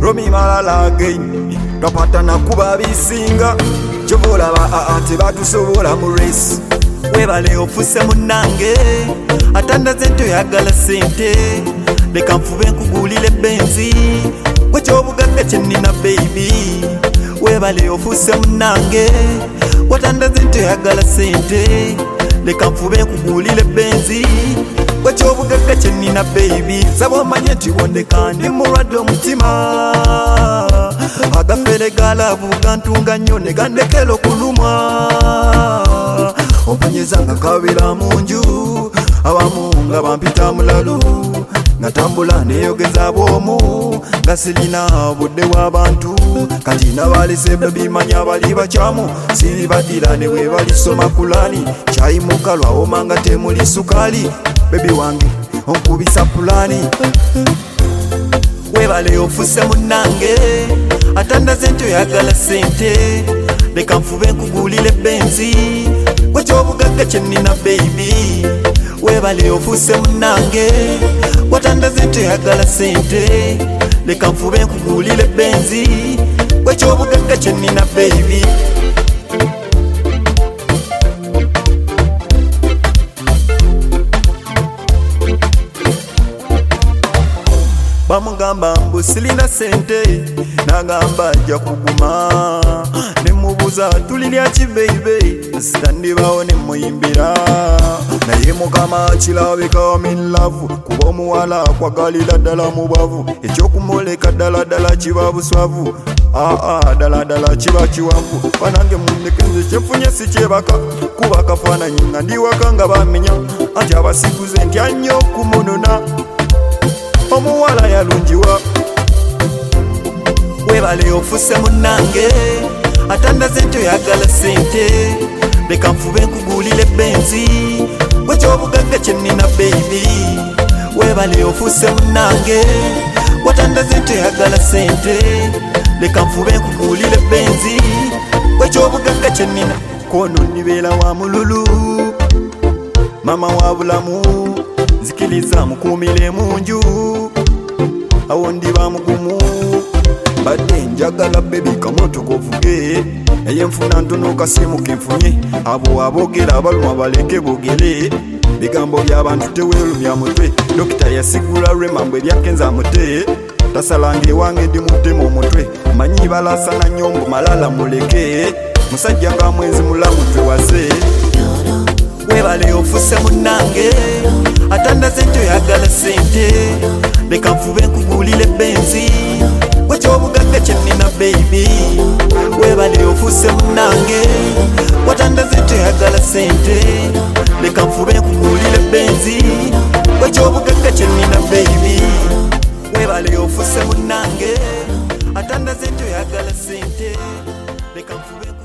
Romi Malala again twapatana kuba bisinga kyovola ba tebatusobola mu race webale ofuse munange atandaze toyagala sente leka nfube nkugulire benzi wekyobugagga kyenina baby webale ofuse munange watandaze toyagala sente leka nfube nkugulire benzi wekyobugagga kyenina baby saba omanye nti wondeka ndi mulwadde omutima agafere galavu gantunga nnyo ne gandekera okulumwa omponyeza nga kabira mu nju abamu nga bampita mulalu nga tambula neyogeza bwomu nga sirina budde w'abantu kati nabalese bebimanya bali bakyamu siribadira ne bwe balisoma kulani kyayi mukalwa oma nga temuli sukali bebi wange onkubisa pulani webale ofuse munange atandaze ntoyagala sente leka nfube nkugulire benzi wekyobugagga kyenina baby webale ofuse munange watandaze ntoyagala sente leka nfube nkugulire benzi wekyobugagga kyenina baby bamugamba mbu silina sente nagamba ajja kuguma nemubuuza tulirya ki baby sitandibawo nemuyimbira naye mukama kirabika min love kuba omuwala akwagalira ddala mubavu ekyokumuleka ddala kiba buswavu ddala kiba kiwavu banange mundekenze kyenfunye sikyebaka kuba kafaananyi nga ndiwaka nga bamenya anti abasiguze ntya nnyo okumunona omuwala yalungiwa webale ofuse munange atandaze ntoyagala sente leka nfube nkugulire benzi wekyobugagga kyenina baby webale ofuse munange watandaze ntoyagala sente leka nfube nkugulire benzi wekyobugagga kyenina kono nibeera wa mululu mama wa bulamu zikiliza mukumire munju awo ndiba mugumu badde njagala bebi kamoto kovuge naye nfuna ntono kasimu kenfunye abo abogera abaluma baleke bogere bigambo by'abantu teweerumya mutwe dokita yasigula lwemambo ebyakenza mute tasalange wange ndi mutemu omutwe manyi balasana nyombo malala muleke musajja nga mwenzi mulamu twewaze webale ofuse munange atandaze ntoyagala sente leka nfube nkugulire benzi wekyobugagga kyenina baby webale ofuse munange watandaze ntoyagala sente leka nfube nkugulire benzi wekyobugagga kyenina baby webale ofuse munange atandaze ntoyagala sente leka nfube